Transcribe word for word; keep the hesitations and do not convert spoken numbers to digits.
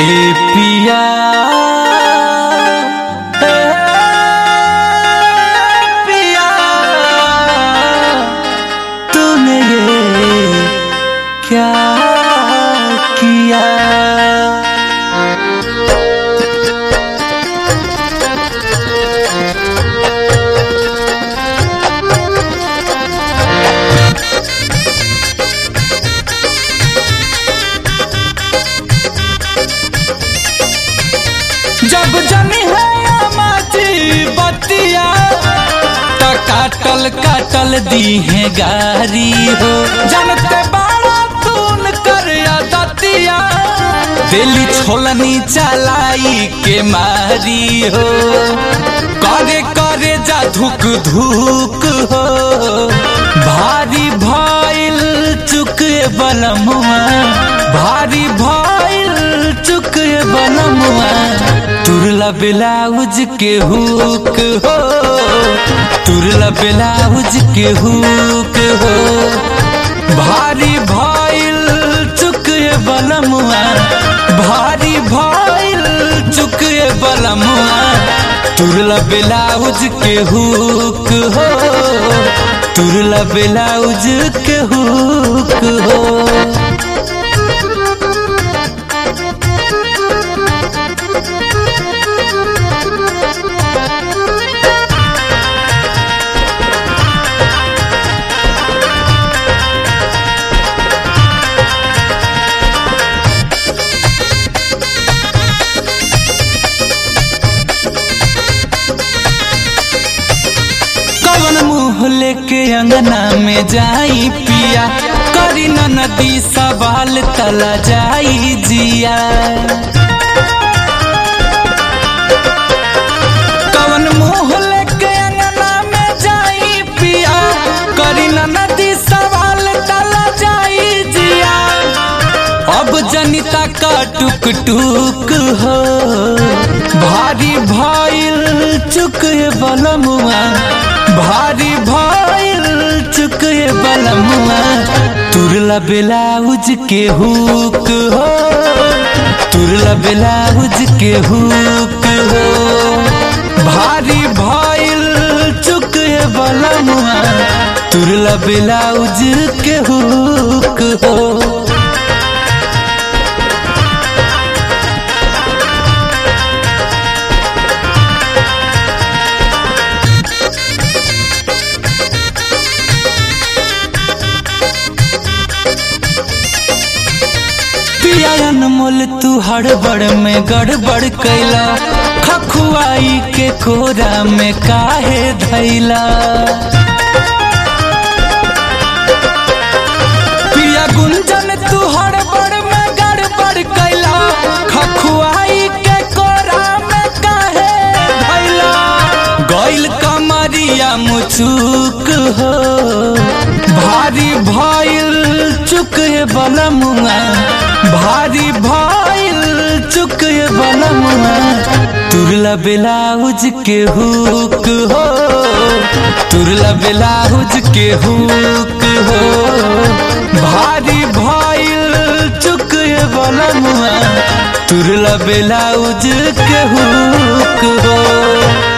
ए पिया ए पिया तूने ये क्या किया। जब जमी है माची बतिया तो काटल काटल दी है गारी हो। जानते बाड़ा तून कर दतिया दिल्ली छोलनी चलाई के मारी हो। करे करे जा धुक धुक हो भारी भइल चुके बलमुआ भारी भइल चुके बलमुआ। तुरला ब्लाउज के हुक हो तुरला ब्लाउज के हुक हो भारी भइल चुके बलमुआ भारी भइल चुके बलमुआ। तुरला ब्लाउज के हुक हो तुरला ब्लाउज के हुक हो। मुँह लेके अंगना में जाई पिया करी न नदी सवाल तला जाई जिया। कवन मुँह लेके अंगना में जाई पिया करी न नदी सवाल तला जाई जिया। अब जनिता का टुक टुक हो भारी भइल चुके बलमुआ भारी भइल चुके बलमुआ। तुरला ब्लाउज के हुक हो तुरला ब्लाउज के हुक हो भारी भइल चुके बलमुआ। तुरला ब्लाउज के हुक हो। अनमोल तू हड़बड़ में गड़बड़ कैला खखुआई के कोरा में काहे धैला। पिया गुंजन तू हड़बड़ में गड़बड़ कैला खखुआई के कोरा में काहे धैला। गइल कमरिया मुचुक हो भारी भइल चुके बलमुआ भारी भइल चुके बलमुआ। तुरला ब्लाउज के हुक हो तुरला ब्लाउज के हुक हो भारी भइल चुके बलमुआ। तुरला ब्लाउज के हुक हो।